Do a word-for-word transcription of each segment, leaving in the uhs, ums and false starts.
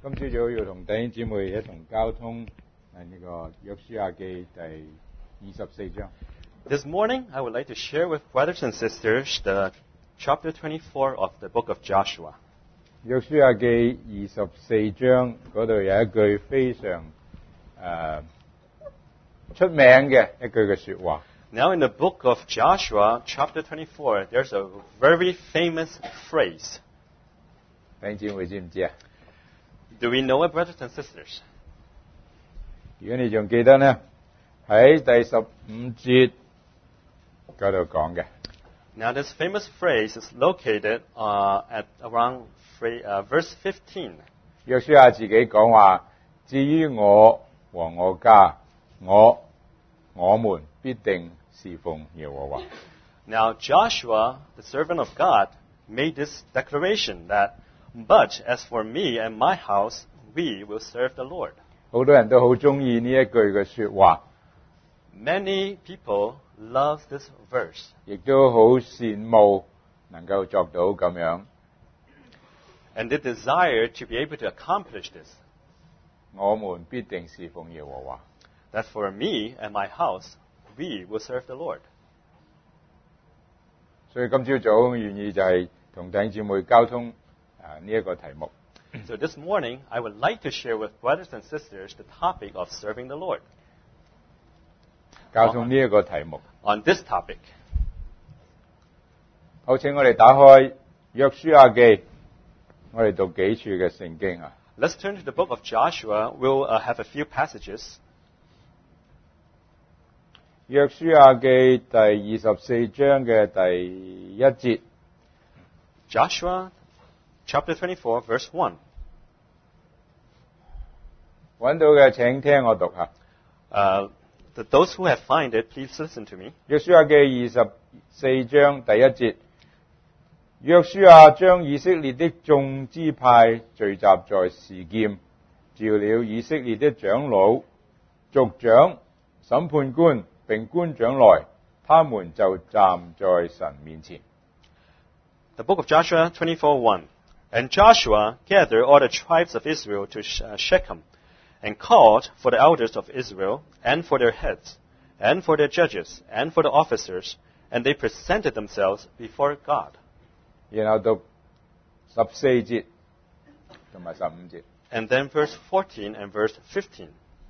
今朝早要同弟兄姊妹一同交通誒呢個約書亞記第二十四章。 This morning, I would like to share with brothers and sisters the chapter twenty-four of the book of Joshua. 約書亞記二十四章嗰度有一句非常誒、呃、出名嘅一句嘅説話。 Now, in the book of Joshua, chapter twenty-four, there's a very famous phrase. 弟兄姊妹知唔知啊？ Do we know it, brothers and sisters? 如果你仲記得呢，喺第十五節嗰度講嘅。 Now, this famous phrase is located uh, at around uh, verse fifteen. 約書亞自己講話：至於我和我家，我我們必定侍奉耶和華。 Now, Joshua, the servant of God, made this declaration that, But as for me and my house, we will serve the Lord. 好多人都好中意呢一句嘅說話， Many people love this verse. 亦都好羨慕能夠作到咁樣。 And they desire to be able to accomplish this. 我們必定侍奉耶和華。 That for me and my house, we will serve the Lord. 所以今朝早願意就係同弟兄姊妹交通啊呢一個題目。 So this morning, I would like to share with brothers and sisters the topic of serving the Lord. 交通呢一個題目。 On this topic, 好，請我哋打開約書亞記，我哋讀幾處嘅聖經啊。 let's turn to the book of Joshua. We'll uh, have a few passages. 約書亞記第二十四章嘅第一節。 Joshua chapter twenty-four, verse one. 揾到嘅請聽我讀下。 Uh, the, those who have found it, please listen to me. 約書亞記二十四章第一節。約書亞將以色列的眾支派聚集在示劍，召了以色列的長老、族長、審判官並官長來，他們就站在神面前。 The book of Joshua twenty-four, one. And Joshua gathered all the tribes of Israel to Shechem, and called for the elders of Israel, and for their heads, and for their judges, and for the officers, and they presented themselves before God. 然後讀十四節同埋十五節。 And then verse fourteen and verse fifteen.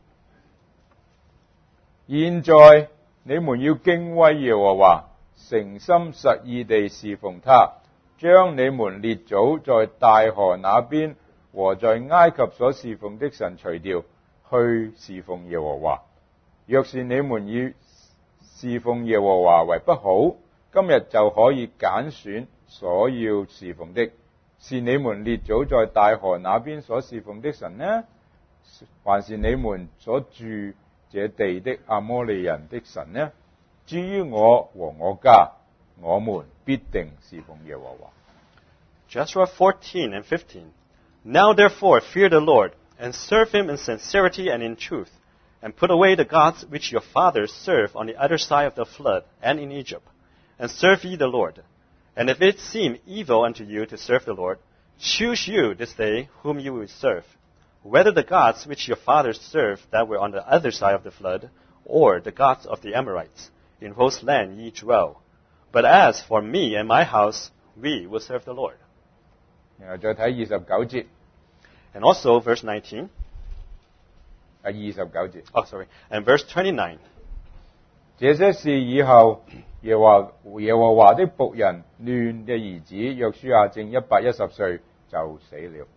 現在你們要敬畏耶和華，誠心實意地侍奉他，將你們列祖在大河那邊和在埃及所侍奉的神除掉，去侍奉耶和華。若是你們以侍奉耶和華為不好，今日就可以揀選所要侍奉的，是你們列祖在大河那邊所侍奉的神呢，還是你們所住這地的阿摩利人的神呢？至於我和我家，我們必定侍奉耶和華。 Joshua fourteen and fifteen. Now therefore fear the Lord, and serve him in sincerity and in truth, and put away the gods which your fathers served on the other side of the flood and in Egypt, and serve ye the Lord. And if it seem evil unto you to serve the Lord, choose you this day whom you will serve, whether the gods which your fathers served that were on the other side of the flood, or the gods of the Amorites, in whose land ye dwell. But as for me and my house, we will serve the Lord. 然後再睇二十九節， And also verse nineteen. 啊二十九節。 Oh, sorry. And verse twenty-nine. 這些事以後，耶和耶和華的僕人嫩嘅兒子約書亞正一百一十歲就死了。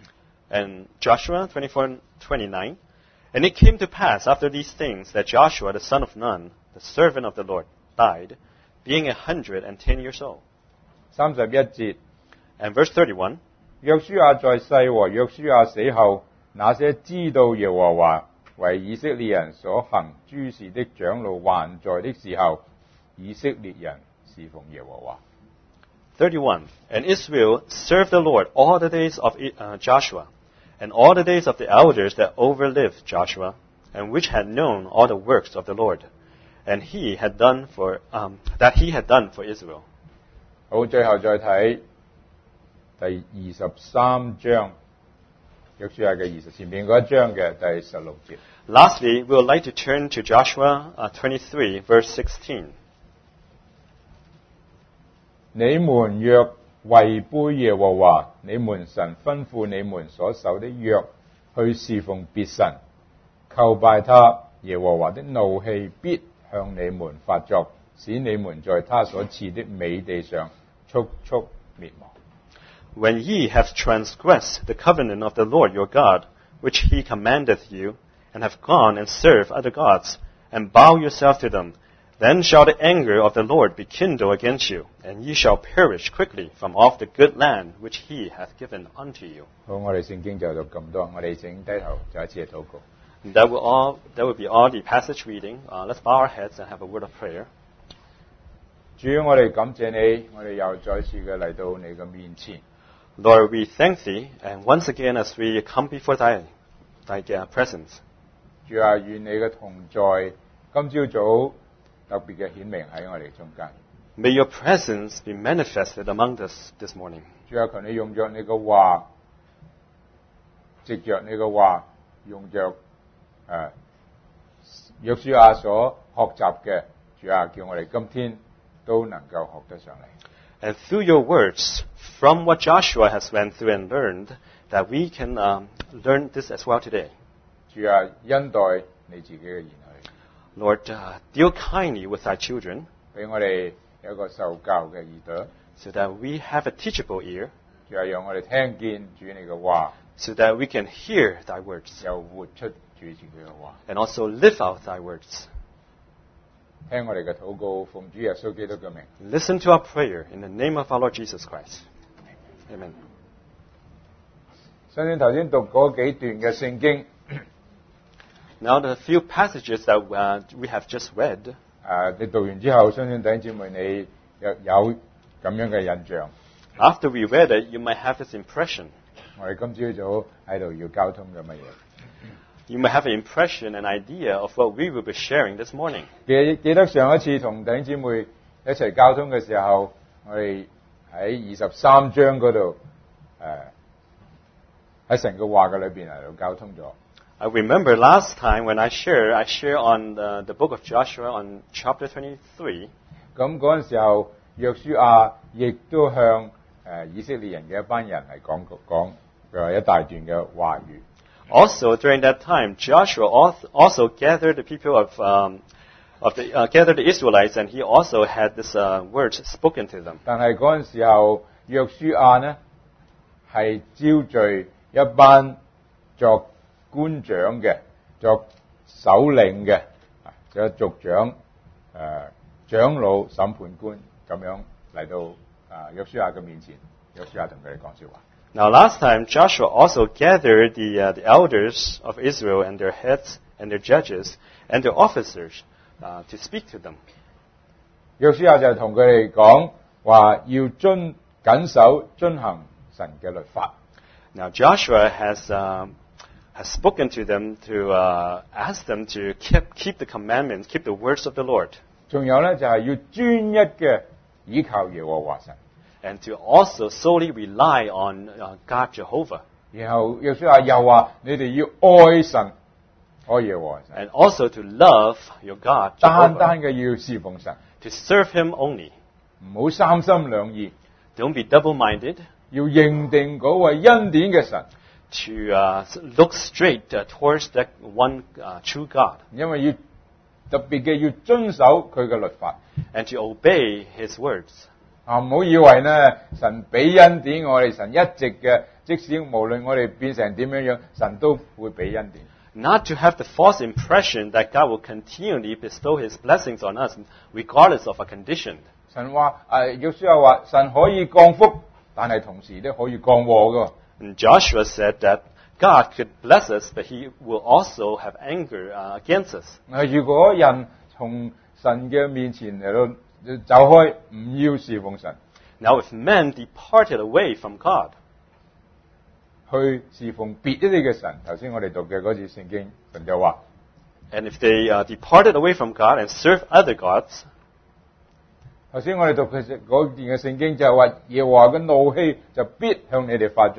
And Joshua twenty-four, twenty-nine. And it came to pass after these things that Joshua the son of Nun, the servant of the Lord, died, being a hundred and ten years old. 三十一節。 And verse thirty-one. 約書亞在世和約書亞死後，那些知道耶和華為以色列人所行諸事的長老還在的時候，以色列人侍奉耶和華。 thirty-one. And Israel served the Lord all the days of uh, Joshua, and all the days of the elders that overlived Joshua, and which had known all the works of the Lord, and he had done for um, that he had done for Israel. 好，最後再睇第二十三章約書亞嘅二十前面嗰一章嘅第十六節。 Lastly, we would like to turn to Joshua uh, twenty-three, verse sixteen. 你們若違背耶和華你們神吩咐你們所守的約，去侍奉別神，叩拜他，耶和華的怒氣必向你們發作，使你們在他所賜的美地上速速滅亡。 When ye have transgressed the covenant of the Lord your God, which he commandeth you, and have gone and served other gods, and bow yourself to them, then shall the anger of the Lord be kindled against you, and ye shall perish quickly from off the good land which he hath given unto you. 好，我哋聖經就到咁多，我哋請低頭再一次嘅禱告。 And that will all that will be all the passage reading. Uh, let's bow our heads and have a word of prayer. 主，我哋感謝你，我哋又再次嘅嚟到你嘅面前。 Lord, we thank thee, and once again as we come before thy, thy uh, presence, 主啊，願你嘅同在，今朝早特別嘅顯明喺我哋中間。 may your presence be manifested among us this morning. 主啊，求你用着你嘅話，藉着你嘅話，用着誒約書亞所學習嘅，主啊，叫我哋今天都能夠學得上嚟。 And through your words, from what Joshua has went through and learned, that we can um, learn this as well today. 主啊，恩待你自己嘅兒女， Lord, uh, deal kindly with thy children, 俾我哋有一個受教嘅耳朵。 so that we have a teachable ear, 主啊，讓我哋聽見主你嘅話， so that we can hear thy words, 又活出主自己嘅話。 and also live out thy words. 聽我哋嘅禱告，奉主耶穌基督嘅名。 Listen to our prayer in the name of our Lord Jesus Christ. Amen. 相信頭先讀嗰幾段嘅聖經， Now the few passages that uh, we have just read, 誒、你讀完之後，相信弟兄姊妹你有有咁樣嘅印象。 after we read it, you might have this impression. 我哋今朝早喺度要交通嘅乜嘢？ You might have an impression, an idea of what we will be sharing this morning. 記記得上一次同弟兄姊妹一齊交通嘅時候，我哋喺二十三章嗰度誒喺神嘅話嘅裏邊嚟到交通咗。 I remember last time when I share, I share on the, the book of Joshua on chapter twenty-three. 咁嗰陣時候，約書亞亦都向誒、呃以色列人嘅一班人嚟講講誒一大段嘅話語。 Also, during that time, Joshua al- also gathered the people of, um, of the, uh, gathered the Israelites, and he also had this uh, words spoken to them. 但係嗰陣時候，約書亞呢係招聚一班作官長嘅、作首領嘅、啊有族長、誒、呃、長老、審判官咁樣嚟到啊約書亞嘅面前，約書亞同佢哋講笑話。 Now, last time, Joshua also gathered the, uh, the elders of Israel and their heads and their judges and their officers uh, to speak to them. 約書亞就同佢哋講話，要遵謹守遵行神嘅律法。 Now, Joshua has, um, has spoken to them to uh, ask them to keep, keep the commandments, keep the words of the Lord, 仲有咧就係、要專一嘅倚靠耶和華神。 and to also solely rely on uh, God Jehovah, 然後約書亞又話：你哋要愛神，愛耶和華神， and also to love your God 單 Jehovah, 單嘅要侍奉神， to serve Him only. 唔好三心兩意， Don't be double-minded, 要認定嗰位恩典嘅神， to uh, look straight uh, towards that one uh, true God, 因為要特別嘅要遵守佢嘅律法。 and to obey His words. 啊，唔好以為呢神俾恩典我哋，神一直嘅，即使無論我哋變成點樣樣，神都會俾恩典。 Not to have the false impression that God will continually bestow His blessings on us, regardless of our condition. 神話誒，約書亞話神可以降福，但係同時都可以降禍噶。 And Joshua said that God could bless us, but He will also have anger uh, against us. 嗱，如果人從神嘅面前嚟到走開，唔要侍奉神， Now, if men departed away from God, 去侍奉別一啲嘅神，頭先我哋讀嘅嗰次聖經，神就話： and if they uh, departed away from God and served other gods, 頭先我哋讀嘅嗰段嘅聖經就係話，耶和華嘅怒氣就必向你哋發作，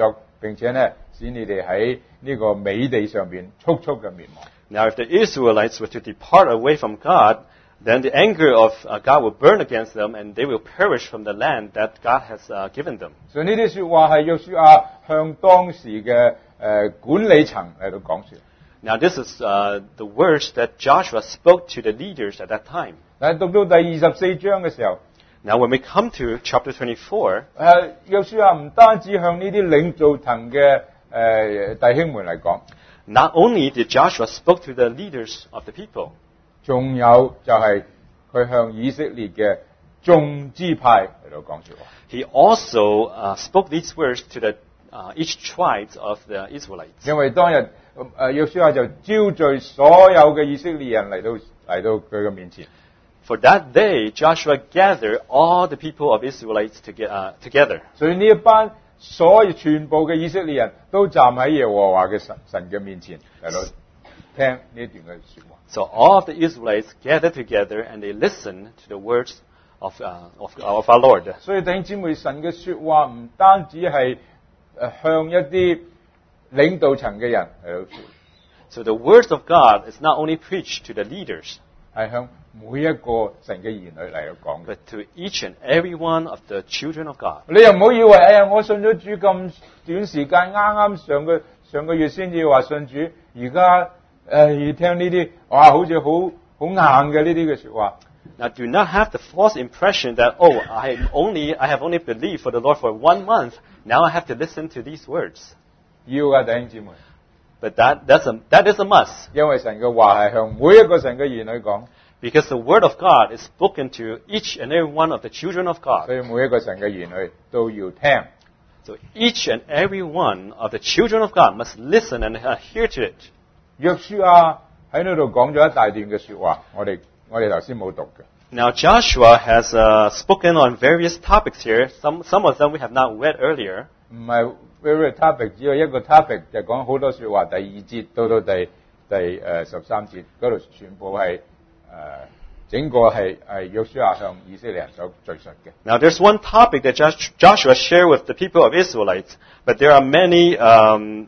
並且咧使你哋喺呢個美地上邊速速嘅滅亡。 Now, if the Israelites were to depart away from God, then the anger of uh, God will burn against them, and they will perish from the land that God has uh, given them. 所以呢啲説話係約書亞向當時嘅誒、呃、管理層嚟到講説。 Now, this is uh, the words that Joshua spoke to the leaders at that time. 但係讀到第二十四章嘅時候， Now, when we come to chapter twenty-four, 誒約書亞唔單止向呢啲領導層嘅誒弟兄們嚟講， not only did Joshua spoke to the leaders of the people, 仲有就係佢向以色列嘅眾支派嚟到講説話。 he also uh, spoke these words to the uh, each tribes of the Israelites. 因為當日誒約書亞就招聚所有嘅以色列人嚟到嚟到佢嘅面前。 For that day, Joshua gathered all the people of Israelites to get, uh, together. 所以呢一班所有全部嘅以色列人都站喺耶和華嘅神神嘅面前嚟到聽呢一段嘅説話。 So all of the Israelites gathered together and they listened to the words of, uh, of, of our Lord. 所以弟兄姊妹，神嘅説話唔單止係誒向一啲領導層嘅人嚟到説， So the words of God is not only preached to the leaders, 係向每一個神嘅兒女嚟到講嘅。 but to each and every one of the children of God. 你又唔好以為，哎呀，我信咗主咁短時間，啱啱上個上個月先至話信主，而家誒聽呢啲，哇，好似好好硬嘅呢啲嘅説話。 Now, do not have the false impression that, oh, I only I have only believed for the Lord for one month. Now I have to listen to these words. 要㗎，弟兄姊妹， But that that's a that is a must, 因為神嘅話係向每一個神嘅兒女講， because the word of God is spoken to each and every one of the children of 所 God. 以每一個神嘅兒女都要聽。 So each and every one of the children of God must listen and adhere to it. 約書亞喺呢度講咗一大段嘅説話，我哋我哋頭先冇讀嘅。 Now Joshua has uh, spoken on various topics here. Some some of them we have not read earlier. 唔係 very topic， 只有一個 topic 就講好多説話。第二節到到第第誒十三節嗰度全部係誒、呃、整個係係約書亞向以色列人所敘述嘅。 Now there's one topic that Josh- Joshua shared with the people of Israelites, but there are many um,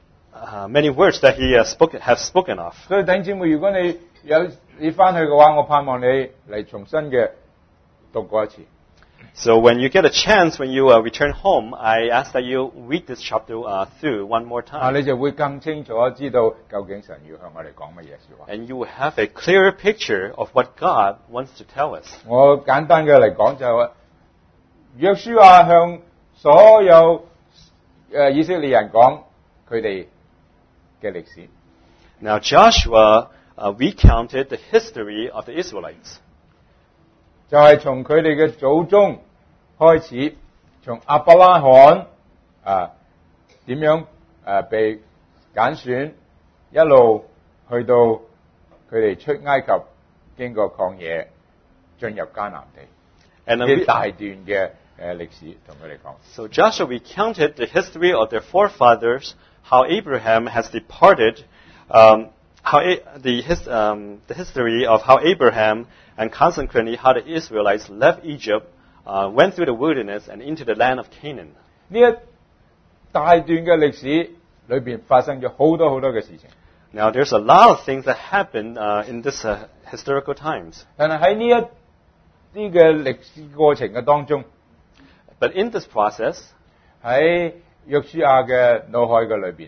uh, many words that he has spoken have spoken of. 所以弟兄姊妹，如果你有你翻去嘅話，我盼望你嚟重新嘅讀過一次。 So when you get a chance, when you uh, return home, I ask that you read this chapter uh, through one more 啊， time. 你就會更清楚知道究竟神要向我哋講乜嘢説話。 And you will have a clearer picture of what God wants to tell us. 我簡單嘅嚟講就係話，約書亞向所有誒以色列人講佢哋嘅歷史。 Now Joshua uh, recounted the history of the Israelites. 就係從佢哋嘅祖宗開始，從亞伯拉罕啊點樣誒被揀選，一路去到佢哋出埃及，經過曠野，進入迦南地， And 呢 uh, 一大段嘅誒歷史同佢哋講。 So Joshua recounted the history of their forefathers, how Abraham has departed, um, how A- the, his, um, the history of how Abraham and consequently how the Israelites left Egypt, uh, went through the wilderness and into the land of Canaan. 呢一大段嘅歷史裏邊發生咗好多好多嘅事情， Now there's a lot of things that happened uh, in this uh, historical times. 但係喺呢一啲嘅歷史過程嘅當中， But in this process, 喺約書亞嘅腦海嘅裏邊，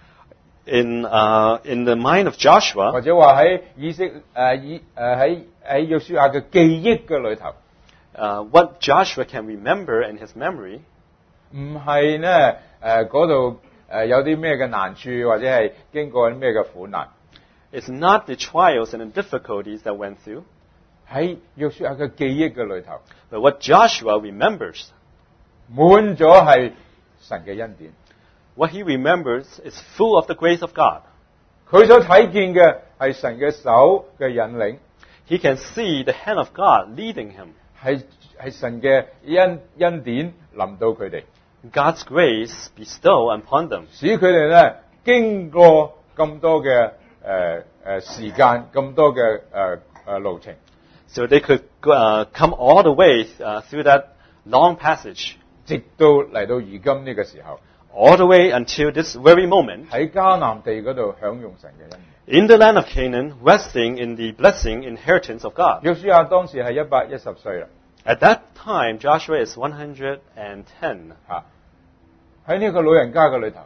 in, uh, in the mind of Joshua, 或者話喺以色誒以誒喺喺約書亞嘅記憶嘅裏頭， uh, what Joshua can remember in his memory 唔係咧誒嗰度誒有啲咩嘅難處，或者係經過啲咩嘅苦難， is not the trials and the difficulties that went through, 喺約書亞嘅記憶嘅裏頭， but what Joshua remembers. 滿咗係神嘅恩典。 What he remembers is full of the grace of God. 佢所睇見嘅係神嘅手嘅引領， He can see the hand of God leading him. 係係神嘅恩恩典臨到佢哋， God's grace bestow upon them. 使佢哋咧經過咁多嘅誒誒時間，咁多嘅誒誒路程， So they could uh, come all the way uh, through that long passage, 直到嚟到而今呢個時候， all the way until this very moment, 喺迦南地嗰度享用神嘅恩典。 in the land of Canaan, resting in the blessing inheritance of God. 約書亞當時係一百一十歲啦， At that time, Joshua is one hundred ten. 嚇喺呢個老人家嘅裏頭，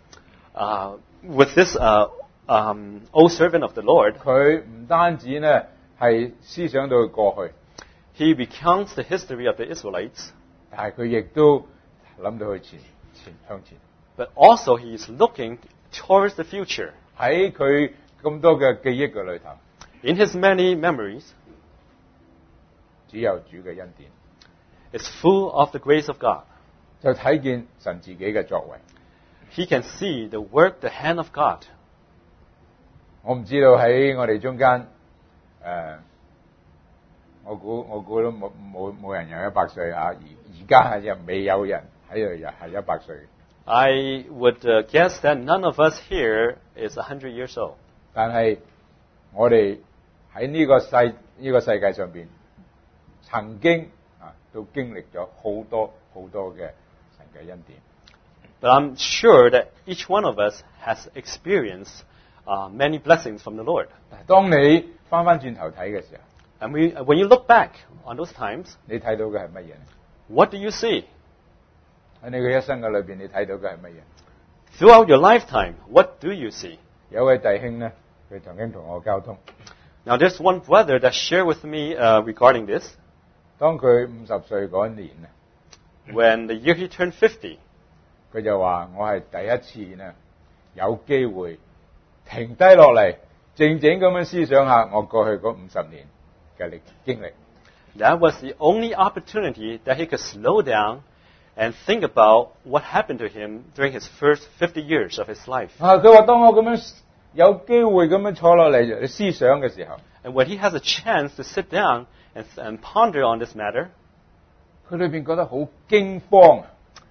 Uh, with this uh, um, old servant of the Lord, 佢唔單止呢係思想到佢過去， he recounts the history of the Israelites, 但係佢亦都諗到佢前前向前。 but also he is looking towards the future. 喺佢咁多嘅記憶嘅裏頭， In his many memories, 只有主嘅恩典， it's full of the grace of God. 就睇見神自己嘅作為。 He can see the work, the hand of God. 我唔知道喺我哋中間，誒、呃，我估我估都冇冇冇人有一百歲啊！而而家係又未有人喺度又係一百歲。 I would uh, guess that none of us here is one hundred years old. 但係我哋喺呢個世呢、個世界上邊，曾經啊都經歷咗好多好多嘅神嘅恩典。 But I'm sure that each one of us has experienced uh, many blessings from the Lord. 但係當你翻翻轉頭睇嘅時候， And we, when you look back on those times, 你睇到嘅係乜嘢咧？ what do you see? 喺你嘅一生嘅裏邊，你睇到嘅係乜嘢？ Throughout your lifetime, what do you see? 有位弟兄咧，佢曾經同我交通。 Now, there's one brother that shared with me uh, regarding this. 當佢五十歲嗰一年咧， When the year he turned fifty, 佢就話：我係第一次咧有機會停低落嚟，靜靜咁樣思想下我過去嗰五十年嘅歷經歷。 that was the only opportunity that he could slow down and think about what happened to him during his first fifty years of his life. 啊！佢話：當我咁樣有機會咁樣坐落嚟嚟思想嘅時候， And when he has a chance to sit down and, and ponder on this matter, 佢裏邊覺得好驚慌。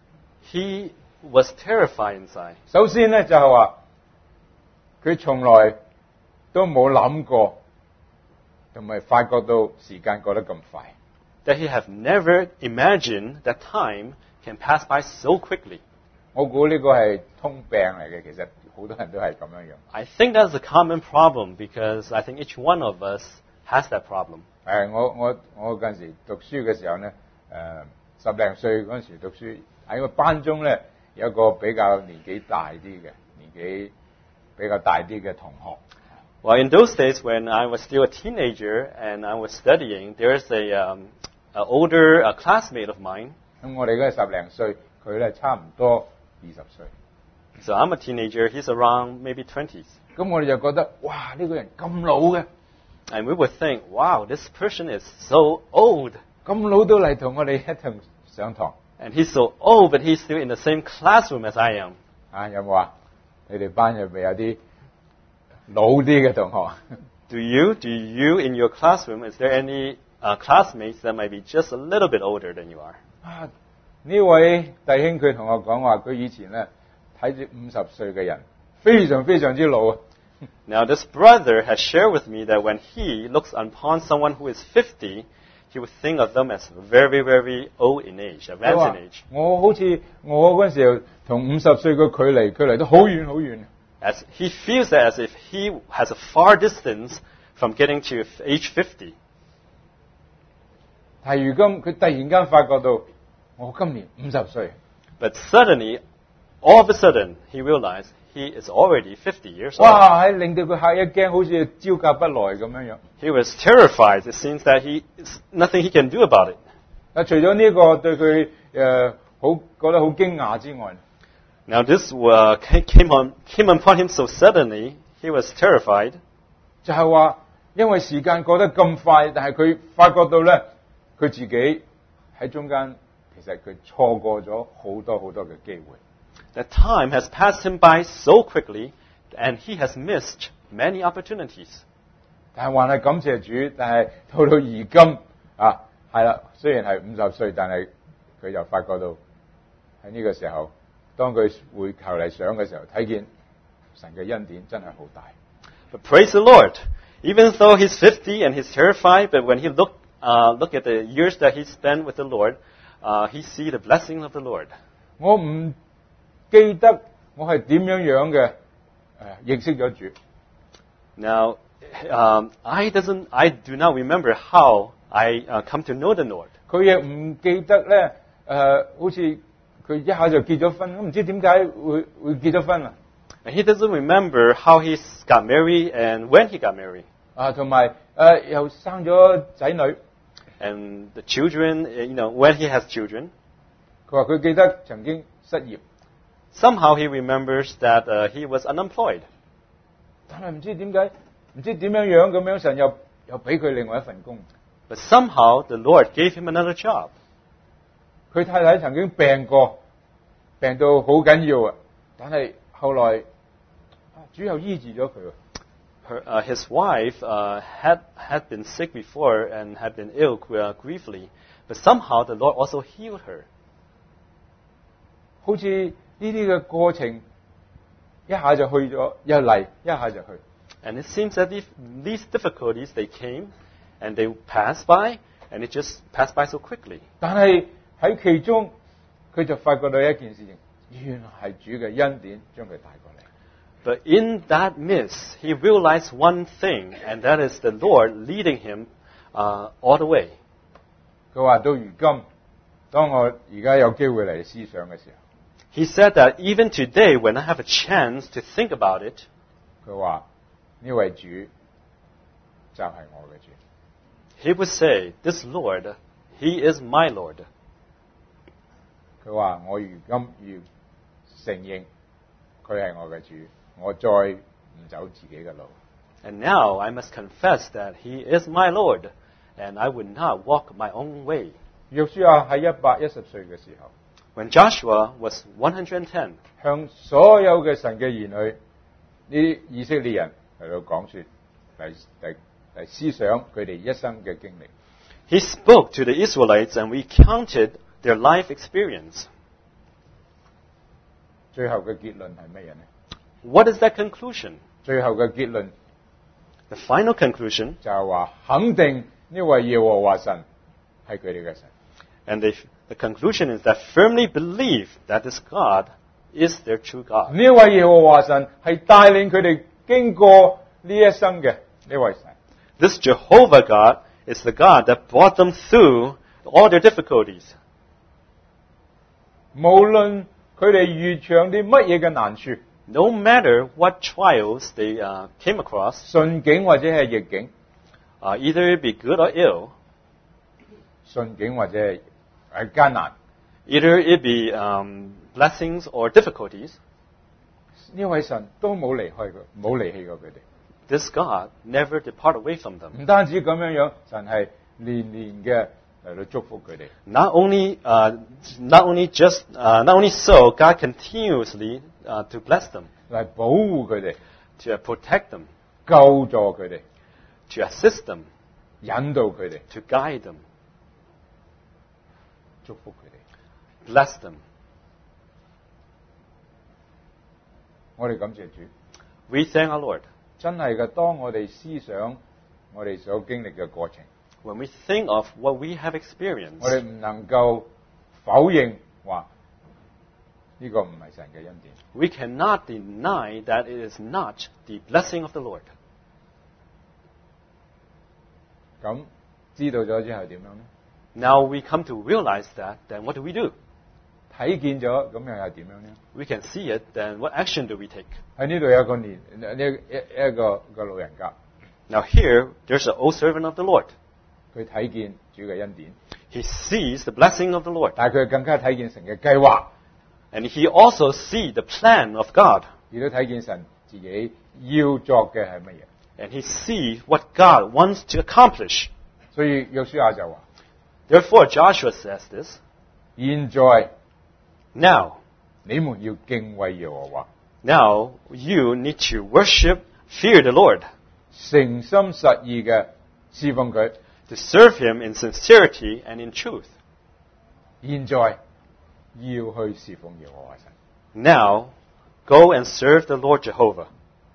he was terrified inside. 首先咧就係話，佢從來都冇諗過，同埋發覺到時間過得咁快。 That he have never imagined that time can pass by so quickly. 我估呢個係通病嚟嘅，其實好多人都係咁樣樣。 I think that's a common problem because I think each one of us has that problem. 誒，我我我嗰陣時讀書嘅時候咧，誒、十零歲嗰陣時讀書，喺個班中咧有個比較年紀大啲嘅，年紀比較大啲嘅同學。 Well, in those days when I was still a teenager and I was studying, there's a um, an older a classmate of mine. 咁我哋嗰陣十零歲，佢咧差唔多二十歲。 So I'm a teenager. He's around maybe twenties. 咁我哋就覺得，哇！呢、個人咁老嘅， And we would think, wow, this person is so old. 咁老都嚟同我哋一同上堂。 And he's so old, but he's still in the same classroom as I am. 啊，有冇啊？你哋班入邊有啲老啲嘅同學？ Do you? Do you in your classroom, is there any uh, classmates that might be just a little bit older than you are? 啊，呢位弟兄佢同我講話，佢以前咧睇住五十歲嘅人，非常非常之老啊！ Now, this brother has shared with me that when he looks upon someone who is fifty, he would think of them as very, very old in age, 佢 advanced 話 in age. 我好似我嗰陣時候同五十歲嘅距離，距離都好遠好遠。 As he feels that as if he has a far distance from getting to age fifty. 但係如今佢突然間發覺到，我今年五十歲， But suddenly, all of a sudden, he realized he is already fifty years old. 哇！係令到佢嚇一驚，好似招架不來咁樣樣。 He was terrified. It seems that he is nothing he can do about it. 啊，除咗呢個對佢誒好覺得好驚訝之外， Now this uh, came on came upon him so suddenly. He was terrified. 就係話因為時間過得咁快，但係佢發覺到咧，佢自己喺中間其實佢錯過咗好多好多嘅機會。 That time has passed him by so quickly, and he has missed many opportunities. 但係還係感謝主，但係到到而今啊，係啦，雖然係五十歲，但係佢就發覺到喺呢個時候，當佢回頭嚟想嘅時候，睇見神嘅恩典真係好大。 But praise the Lord! Even though he's fifty and he's terrified, but when he look uh, look at the years that he spent with the Lord, uh, he see the blessing of the Lord. 我唔記得我係點樣樣嘅誒認識咗主。 Now, um, I doesn't, I do not remember how I uh, come to know the Lord. 佢亦唔記得咧誒，好似佢一下就結咗婚，咁唔知點解會會結咗婚啊？ And he doesn't remember how he got married and when he got married. 啊，同埋誒又生咗仔女。 And the children, uh, you know, when he has children. 佢話佢記得曾經失業， Somehow he remembers that uh, he was unemployed. 但係唔知點解，唔知點樣樣咁樣，神又又俾佢另外一份工。 But somehow the Lord gave him another job. 佢太太曾經病過，病到好緊要啊！但係後來啊主又醫治咗佢。 Her, uh, his wife uh, had, had been sick before and had been ill uh, griefly, but somehow the Lord also healed her. 好似呢啲嘅過程，一下就去咗，又嚟，一下就去。 And it seems that if these difficulties, they came and they passed by, and it just passed by so quickly. 但係喺其中，佢就發覺到一件事情，原來係主嘅恩典將佢帶過嚟。 But in that midst, he realized one thing, and that is the Lord leading him uh, all the way. 佢話到如今，當我而家有機會嚟思想嘅時候， He said that even today, when I have a chance to think about it, 佢話呢位主就係我嘅主。 he would say, this Lord, he is my Lord. 佢話我如今要承認佢係我嘅主，我再唔走自己嘅路。 And now I must confess that he is my Lord, and I would not walk my own way. 約書亞喺一百一十歲嘅時候， When Joshua was one hundred ten, 向所有嘅神嘅兒女，呢啲以色列人嚟到講說，嚟嚟嚟思想佢哋一生嘅經歷。 he spoke to the Israelites and recounted their life experience. 最後嘅結論係乜嘢呢？ What is that conclusion? 最後嘅結論 The final conclusion, 就係話肯定呢位耶和華神係佢哋嘅神。 and the, the conclusion is that firmly believe that this God is their true God. 呢位耶和華神係帶領佢哋經過呢一生嘅呢位神。 This Jehovah God is the God that brought them through all their difficulties. 無論佢哋遇上啲乜嘢嘅難處， No matter what trials they uh, came across, 順境或者係逆境， uh, either it be good or ill, 順境或者係係艱難， either it be um, blessings or difficulties, 呢位神都冇離開佢，冇離棄過佢哋。 this God never depart away from them. 唔單止咁樣樣，神係年年嘅嚟到祝福佢哋。 Not only, uh, not only just, uh, not only so, God continuously uh, to bless them, 嚟保護佢哋， to uh, protect them, 救助佢哋， to assist them, 引導佢哋， to guide them, 祝福佢哋。 bless them. 我哋感謝主， We thank our Lord. 真係嘅。當我哋思想我哋所經歷嘅過程， When we think of what we have 我 experienced, 哋唔能夠否認話呢個唔係神嘅恩典。 we cannot deny that it is not the blessing of the Lord. 咁知道咗之後點樣呢？ Now we come to realize that, then what do we do? 睇見咗咁又係點樣呢？ We can see it, then what action do we take? 喺呢度有個年呢一一個一個老人家， Now here, there's an old servant of the Lord. 佢睇見主嘅恩典， He sees the blessing of the Lord. 但係佢更加睇見神嘅計劃， And he also sees the plan of God. 亦都睇見神自己要作嘅係乜嘢。 And he sees what God wants to accomplish. 所以約書亞就話： Therefore, Joshua says this, 現在 Now, 你們要敬畏耶和華， now you need to worship, fear the Lord, 誠心實意嘅侍奉佢。 to serve him in sincerity and in truth. 現在要去侍奉耶和華神。 Now, go and serve the Lord Jehovah.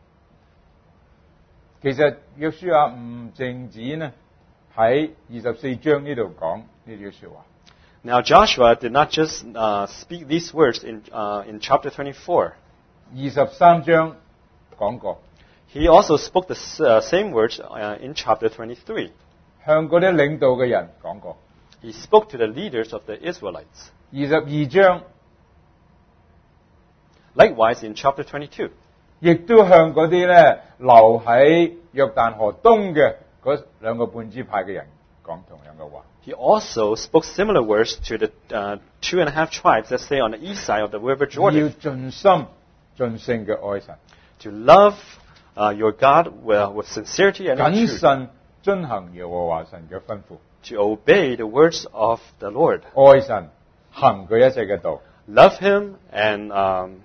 其實約書亞唔淨止呢喺二十四章呢度講呢啲說話， Now Joshua did not just uh, speak these words in, uh, in chapter twenty-four. 二十三章講過， He also spoke the s- uh, same words uh, in chapter twenty-three. 向嗰啲領導嘅人講過。 He spoke to the leaders of the Israelites. 二十二章 Likewise, in chapter twenty-two, 亦都向嗰啲咧留喺約旦河東嘅嗰兩個半支派嘅人講同樣嘅話。 he also spoke similar words to the uh, two and a half tribes that stay on the east side of the river 要 Jordan. 盡心盡性嘅愛神， To love uh, your God with, with sincerity and in 謹 truth. 慎遵行耶和華神嘅吩咐， To obey the words of the Lord. 愛神行佢一切嘅道， Love Him and um,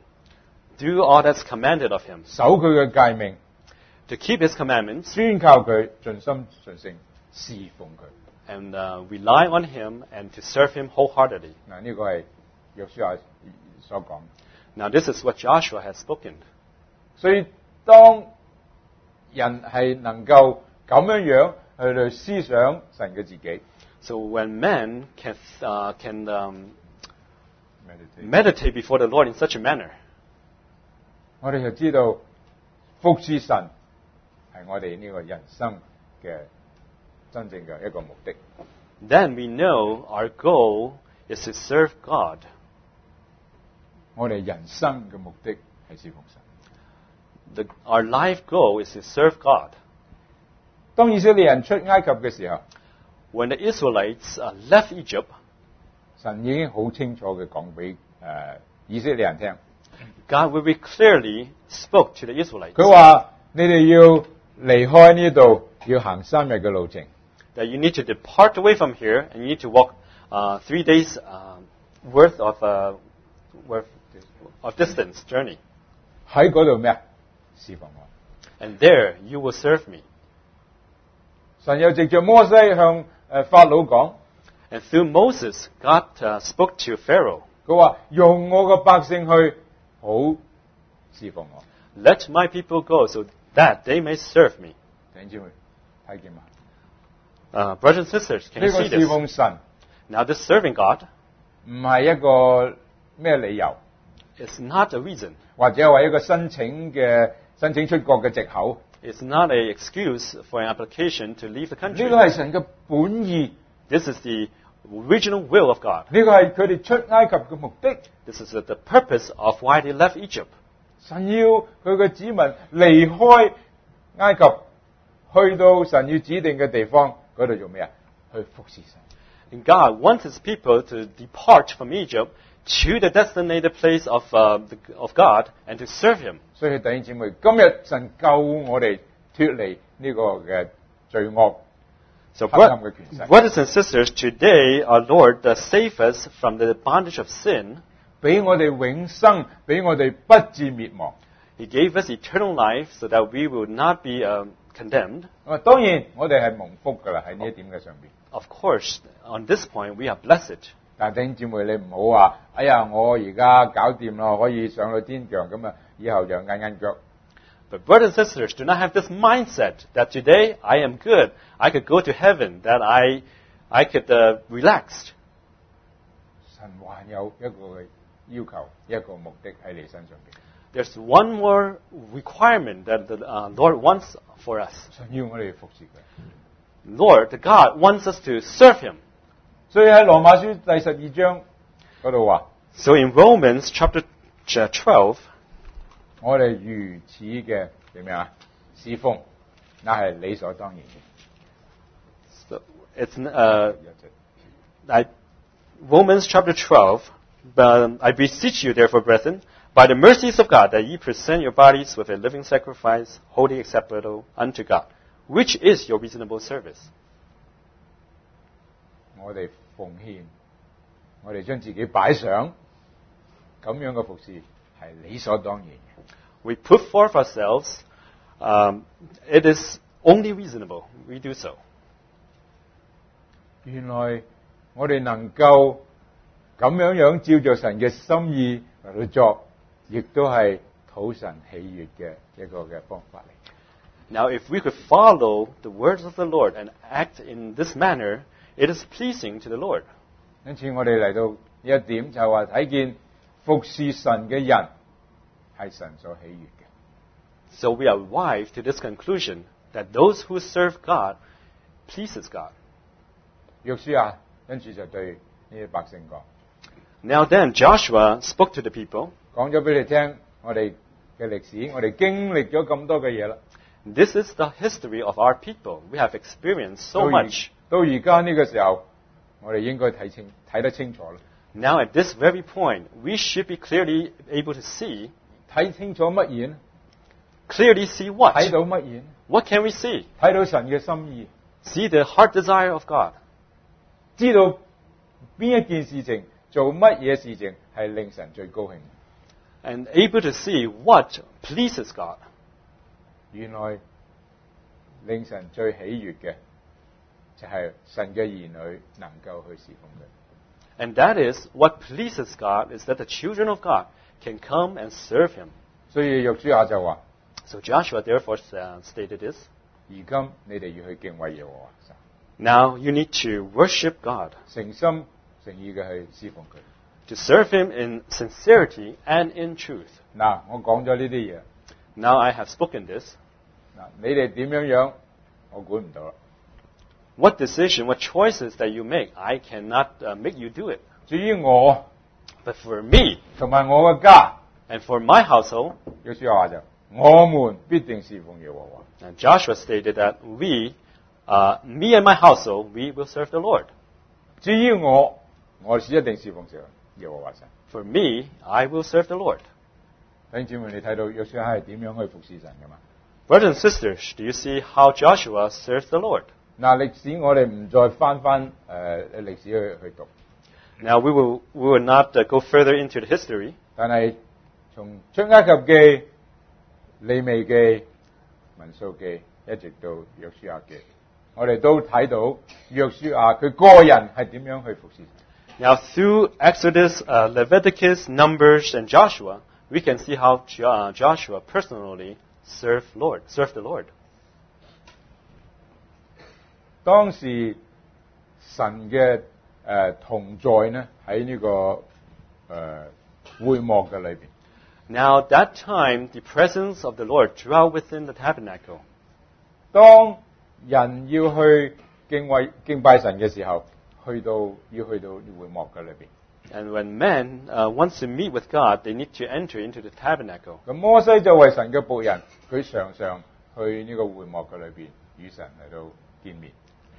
do all that's commanded of Him. 守佢嘅誡命， To keep His commandments 專靠佢，盡心盡性侍奉佢。 and uh, rely on Him and to serve Him wholeheartedly. 嗱，呢個係約書亞所講。 Now, this is what Joshua has spoken. 所以當人係能夠咁樣樣去去思想神嘅自己 So when men can, uh, can um, meditate meditate before the Lord in such a manner, 我哋就知道服侍神係我哋呢個人生嘅真正嘅一個目的。 then we know our goal is to serve God. 我哋人生嘅目的係侍奉神。 The, our life goal is to serve God. 當以色列人出埃及嘅時候， When the Israelites uh, left Egypt, 神已經好清楚嘅講俾誒以色列人聽。 God very clearly spoke to the Israelites 佢話：你哋要離開呢度，要行三日嘅路程。 that you need to depart away from here and you need to walk uh, three days uh, worth of uh, worth of distance journey. 喺嗰度咩啊？侍奉我。 And there you will serve me. 神又藉着摩西向誒法老講， And through Moses, God uh, spoke to Pharaoh. 佢話：用我嘅百姓去好侍奉我。 Let my people go so that they may serve me. 弟兄姊妹睇見嘛？ Uh, brothers and sisters, can 呢 you 個 see 侍 this? 奉神 Now, this serving God 唔係一個咩理由， is not a reason. 或者話一個申請嘅申請出國嘅藉口。 It's not an excuse for an application to leave the 呢 country. 個係神嘅本意， This is the original will of God. 呢個係佢哋出埃及嘅目的。 This is the purpose of why they left Egypt. 神要佢嘅子民離開埃及，去到神要指定嘅地方嗰度做咩啊？去服侍神。 And God wants His people to depart from Egypt to the designated place of, uh, the, of God and to serve Him. 所以弟兄姊妹，今日神救我哋脱離呢個嘅罪惡 So, 黑暗嘅權勢， brothers and sisters, today our Lord does save us from the bondage of sin. 俾我哋永生，俾我哋不致滅亡。 He gave us eternal life so that we will not be um, condemned. 啊，當然我哋係蒙福噶啦，喺呢一點嘅上邊。 Of course, on this point, we are blessed. 但係弟兄姊妹，你唔好話，哎呀，我而家搞掂啦，可以上到天堂咁啊，以後就硬硬腳。 But brothers and sisters, do not have this mindset that today I am good, I could go to heaven, that I, I could uh, relax. 神還有一個嘅要求，一個目的喺你身上邊。 There's one more requirement that the uh, Lord wants for us. 神要我哋服侍佢。 Lord, the God, wants us to serve Him. 所以喺羅馬書第十二章嗰度話， So in Romans chapter twelve, 我哋如此嘅點樣啊？侍奉，那係理所當然嘅。 so it's uh, I, Romans chapter twelve. But I beseech you, therefore, brethren, by the mercies of God, that ye present your bodies with a living sacrifice, wholly acceptable unto God, which is your reasonable service. 我哋奉獻，我哋將自己擺上，咁樣嘅服侍係理所當然嘅。 We put forth ourselves. Um, it is only reasonable. We do so. 原來我哋能夠咁樣樣照着神嘅心意嚟去做，亦都係討神喜悅嘅一個嘅方法嚟。 Now, if we could follow the words of the Lord and act in this manner, it is pleasing to the Lord. 因此我哋嚟到呢一點就係話睇見服侍神嘅人係神所喜悅嘅。 So we arrive to this conclusion that those who serve God pleases God. 約書亞跟住就對呢啲百姓講， Now then, Joshua spoke to the people. 講咗俾你聽我哋嘅歷史，我哋經歷咗咁多嘅嘢啦。 This is the history of our people. We have experienced so 到而 much. 到而家呢個時候，我哋應該睇清睇得清楚啦。 Now at this very point, we should be clearly able to see. 睇清楚乜嘢呢？ Clearly see what? 睇到乜嘢呢？ What can we see? 睇到神嘅心意， See the heart desire of God. 知道邊一件事情做乜嘢事情係令神最高興。 And able to see what pleases God. 原來令神最喜悅嘅就係神嘅兒女能夠去侍奉佢。 And that is what pleases God is that the children of God can come and serve Him. 所以約書亞就話： So Joshua therefore uh, stated this. 而今你哋要去敬畏耶和華神， Now you need to worship God, 誠心誠意嘅去侍奉佢。 to serve Him in sincerity and in truth. 嗱，我講咗呢啲嘢， Now I have spoken this. 嗱，你哋點樣樣，我管唔到啦。 What decision, what choices that you make, I cannot uh, make you do it. 至於我 But for me 同埋我嘅家， and for my household, 約書亞話就：我們必定侍奉耶和華。 and Joshua stated that we, uh, me and my household, we will serve the Lord. 至於我，我是一定侍奉耶和華神。 For me, I will serve the Lord. 弟兄姊妹，你睇到約書亞係點樣去服侍神㗎嘛？ Brothers and sisters, do you see how Joshua serves the Lord? 嗱，歷史我哋唔再翻翻誒歷史去去讀， Now we will we will not uh, go further into the history, 但係從出埃及記、利未記、民數記一直到約書亞記，我哋都睇到約書亞佢個人係點樣去服侍神。 Now through Exodus, uh, Leviticus, Numbers, and Joshua, we can see how jo- uh, Joshua personally served Lord, served the Lord. 當時神嘅誒、呃、同在呢喺呢、這個誒、呃、會幕嘅裏邊。 Now at that time, the presence of the Lord dwelt within the tabernacle. 當人要去敬畏敬拜神嘅時候，去到要去到會幕嘅裏邊。 And when men uh, want to meet with God, they need to enter into the tabernacle. 咁摩西就為神嘅僕人，佢常常去呢個會幕嘅裏邊與神嚟到見面。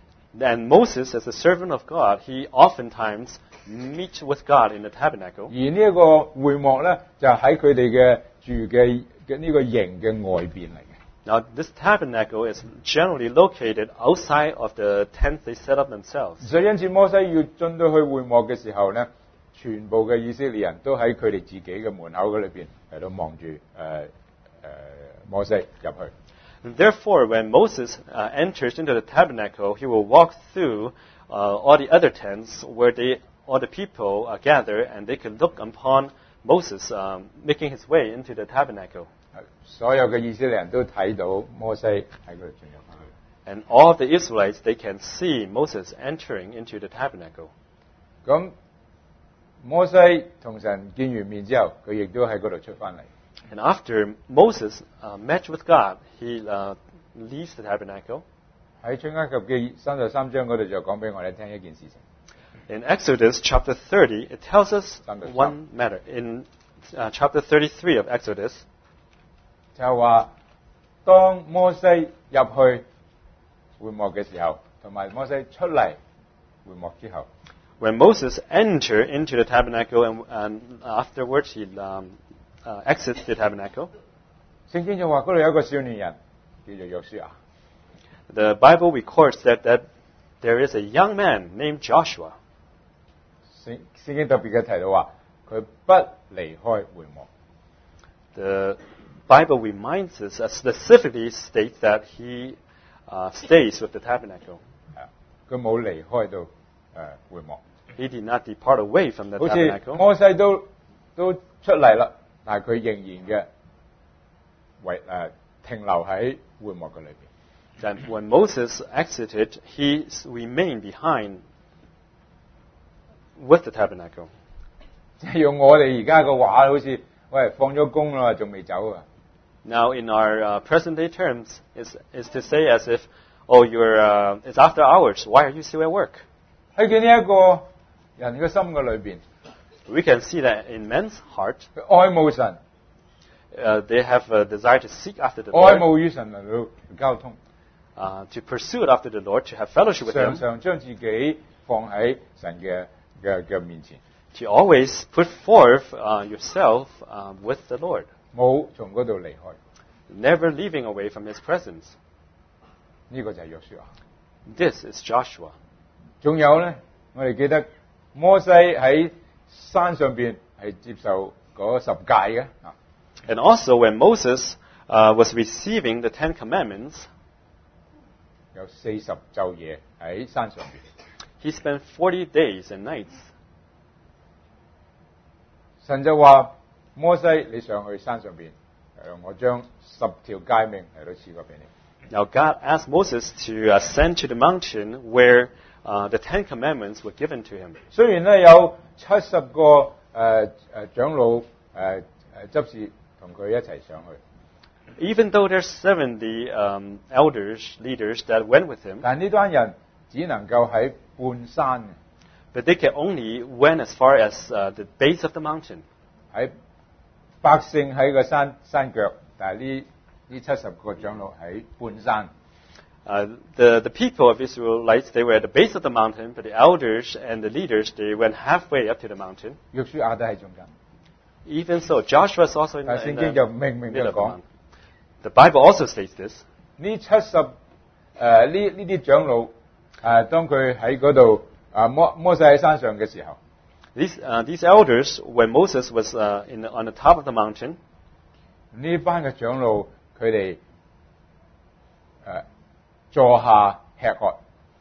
And Moses, as a servant of God, he oftentimes meets with God in the tabernacle. 而呢一個會幕咧，就喺佢哋嘅住嘅嘅呢個營嘅外邊嚟嘅。 Now, this tabernacle is generally located outside of the tent they set up themselves. 所以因此摩西要進到去會幕嘅時候咧，全部嘅以色列人都喺佢哋自己嘅門口嗰裏邊嚟到望住誒誒摩西入去。 And therefore, when Moses uh, enters into the tabernacle, he will walk through uh, all the other tents where they, all the people uh, gather, and they can look upon Moses um, making his way into the tabernacle. 所有嘅以色列人都睇到摩西喺嗰度進入翻去。 And all of the Israelites, they can see Moses entering into the tabernacle. 咁摩西同神見完面之後，佢亦都喺嗰度出翻嚟。 And after Moses uh, met with God, he uh, leaves the tabernacle. 喺出埃及記三十三章嗰度就講俾我哋聽一件事情。 In Exodus chapter thirty, it tells us Thunderstorm. one matter. In uh, chapter thirty-three of Exodus, 就係話，當摩西入去會幕嘅時候，同埋摩西出嚟會幕之後， when Moses entered into the tabernacle and, and afterwards he um, uh, exits the tabernacle, 聖經就話嗰度有一個少年人叫做約書亞。 the Bible records that, that there is a young man named Joshua. 聖聖經特別嘅提到話，佢不離開會幕。 The Bible reminds us, uh, specifically states that he uh, stays with the tabernacle. 佢冇離開到誒、呃、會幕。 He did not depart away from the 好似 tabernacle. 摩西都都出嚟啦，但係佢仍然嘅為誒停留喺會幕嘅裏邊。 That when Moses exited, he s- remained behind. with the tabernacle. 即係用我哋而家個話，好似喂放咗工啦，仲未走啊！ Now, in our uh, present-day terms, is is to say as if, oh, you're uh, it's after hours. Why are you still at work? 喺佢呢一個人嘅心嘅裏邊， We can see that in men's heart, 佢愛慕神， uh, they have a desire to seek after the 愛 Lord, 慕與神嚟到交通， uh, to pursue after the Lord, to have fellowship with 常 Him, 常將自己放喺神嘅嘅嘅面前， to always put forth uh, yourself uh, with the Lord, 冇從嗰度離開。 never leaving away from His presence. 呢、個就係約書亞。 This is Joshua. 仲有咧，我哋記得摩西喺山上邊係接受嗰十誡嘅啊。 And also, when Moses uh, was receiving the Ten Commandments, 有四十晝夜喺山上邊， he spent forty days and nights. 神就話摩西，你上去山上邊，誒我將十條誡命嚟到賜過俾你。 Now God asked Moses to ascend to the mountain where uh, the Ten Commandments were given to him. 雖然咧有七十個誒誒長老誒誒執事同佢一齊上去， Even though there's seventy um, elders, leaders that went with him, 但呢班人只能夠喺半山， but they can only went as far as uh, the base of the mountain. 喺百姓喺個山山腳，但係呢呢七十個長老喺半山。 Uh, the, the people of Israelites, they were at the base of the mountain, but the elders and the leaders, they went halfway up to the mountain. 約書亞都喺中間， Even so, Joshua is also in 但 the, 係 in 聖經就 the 明明 middle 就 of the 講 mountain. The Bible also states this. 呢七十誒呢呢啲長老誒、呃，當佢喺嗰度啊摩摩西喺山上嘅時候， These, uh, these elders, when Moses was uh, in the, on the top of the mountain, 呢班嘅長老佢哋誒坐下吃喝，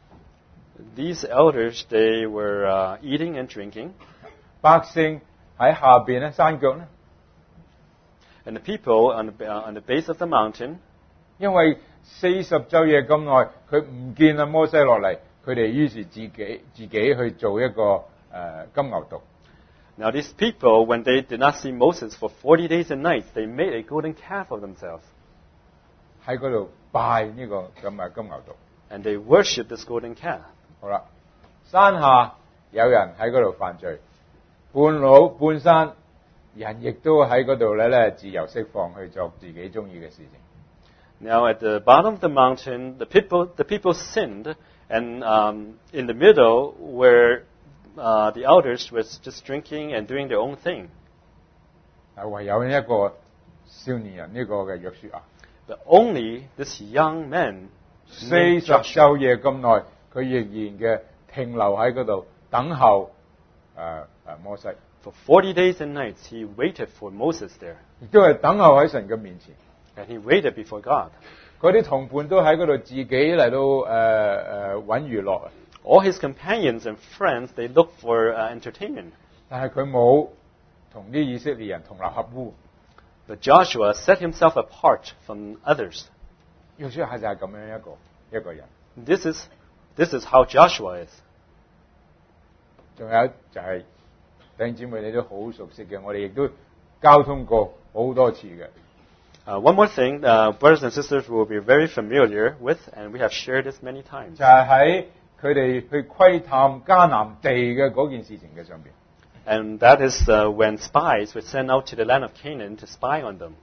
these elders, they were uh, eating and drinking, 百姓喺下邊咧山腳咧， and the people on the, uh, on the base of the mountain, 因為四十晝夜咁耐，佢唔見阿摩西落嚟，佢哋於是自己自己去做一個誒、呃、金牛犢。 now these people, when they did not see Moses for forty days and nights, they made a golden calf of themselves, 喺嗰度拜呢個咁嘅金牛犢。 and they worshipped this golden calf. 好啦，山下有人喺嗰度犯罪，半路半山人亦都喺嗰度咧咧自由釋放去做自己中意嘅事情。 Now at the bottom of the mountain, the people, the people sinned, and um, in the middle where uh, the elders was just drinking and doing their own thing. 係唯有呢一個少年人呢個嘅約書亞， But only this young man, 四 named 十 Joshua, 晝夜咁耐，佢仍然嘅停留喺嗰度等候誒誒摩西， for forty days and nights, he waited for Moses there, 亦都係等候喺神嘅面前。 and he waited before God. 嗰啲同伴都喺嗰度自己嚟到誒誒揾娛樂， All his companions and friends, they looked for uh, entertainment. 但係佢冇同啲以色列人同流合污。 But Joshua set himself apart from others. 約書亞就係咁樣一個一個人。 This is, this is how Joshua is. 仲有就係弟兄姊妹你都好熟悉嘅，我哋亦都交通過好多次嘅。 Uh, one more thing, uh, brothers and sisters will be very familiar with, and we have shared this many times. 就係喺佢哋去窺探迦南地嘅嗰件事情嘅上邊。 And that is uh, when spies were sent out to the land of Canaan to spy on them.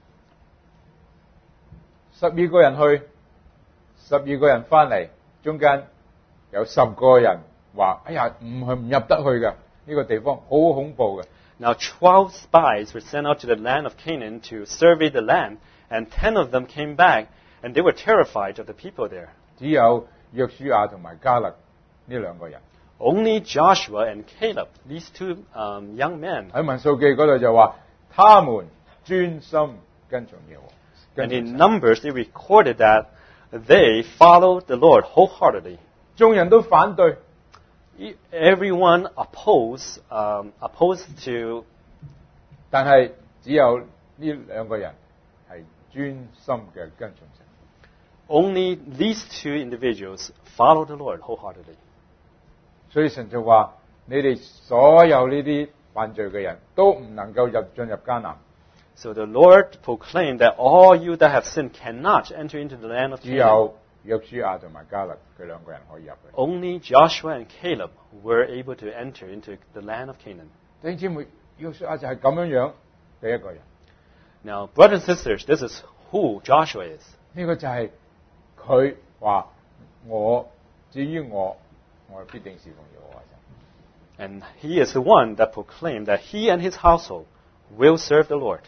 十二個人去，十二個人翻嚟，中間有十個人話：哎呀，唔去唔入得去嘅，呢個地方好恐怖嘅。 Now twelve spies were sent out to the land of Canaan to survey the land, and ten of them came back, and they were terrified of the people there. 只有約書亞同埋迦勒呢兩個人。 Only Joshua and Caleb, these two um, young men. 喺民數記嗰度就話：他們專心跟從耶和華。 And 跟從 in 神 Numbers, they recorded that they followed the Lord wholeheartedly. 眾人都反對， Everyone opposed, um, opposed to, 但係只有呢兩個人係專心嘅跟從神。 only these two individuals followed the Lord wholeheartedly. 所以神就話： 你哋所有呢啲犯罪嘅人都唔能夠入進入迦南， So the Lord proclaimed that all you that have sinned cannot enter into the land of 只 Canaan. 有約書亞同埋迦勒佢兩個人可以入去。 Only Joshua and Caleb were able to enter into the land of Canaan. 弟兄姊妹，約書亞就係咁樣樣嘅一個人， Now, brothers and sisters, this is who Joshua is. 呢、個就係佢話我至於我，我必定侍奉耶和華神。 And he is the one that proclaimed that he and his household will serve the Lord.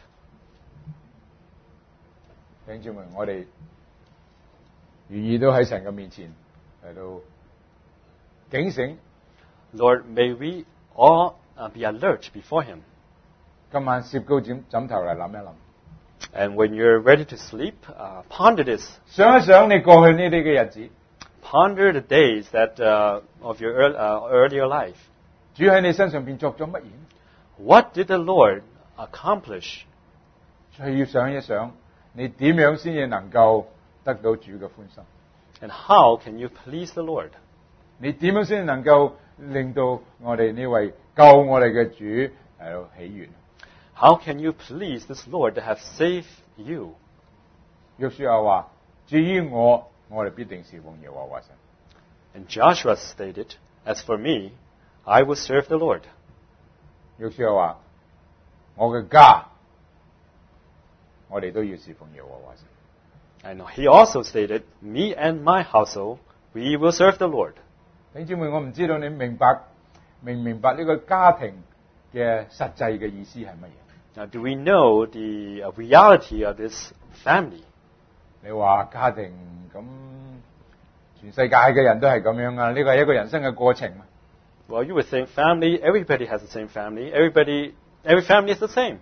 弟兄姊妹，我哋願意都喺神嘅面前嚟到警醒。 Lord, may we all uh, be alert before him. 今晚攝高枕枕頭嚟諗一諗， And when you're ready to sleep, uh, ponder this. 想一想你過去呢啲嘅日子， Ponder the days that uh, of your ear- uh, earlier life. 主喺你身上邊作咗乜嘢？ What did the Lord accomplish? 再要想一想，你點樣先至能夠得到主嘅歡心？ And how can you please the Lord? 你點樣先至能夠令到我哋呢位救我哋嘅主嚟到喜悅？ How can you please this Lord that have saved you? 約書亞話：至於我，我哋必定侍奉耶和華神。 And Joshua stated, As for me, I will serve the Lord. 約書亞話：我嘅家，我哋都要侍奉耶和華神。 And he also stated, Me and my household, we will serve the Lord. 弟兄姊妹，我唔知道你明白明唔明白呢個家庭嘅實際嘅意思係乜嘢？ Now, do we know the uh, reality of this family? 你話家庭咁，全世界嘅人都係咁樣啊？呢個係一個人生嘅過程。 Well, you would think family, everybody has the same family. Everybody, every family is the same.